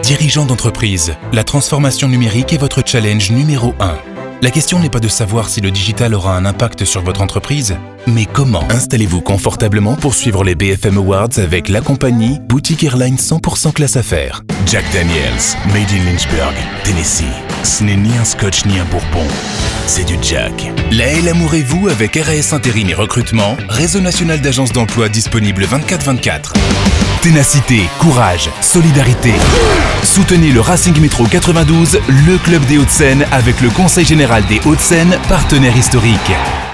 Dirigeant d'entreprise, la transformation numérique est votre challenge numéro 1. La question n'est pas de savoir si le digital aura un impact sur votre entreprise, mais comment. Installez-vous confortablement pour suivre les BFM Awards avec la compagnie Boutique Airline 100% classe affaires. Jack Daniels, made in Lynchburg, Tennessee. Ce n'est ni un scotch ni un bourbon, c'est du Jack. Laël Amourez-vous avec RAS Intérim et Recrutement, réseau national d'agences d'emploi disponible 24/24. Ténacité, courage, solidarité. Soutenez le Racing Métro 92, le club des Hauts-de-Seine avec le Conseil général des Hauts-de-Seine, partenaire historique.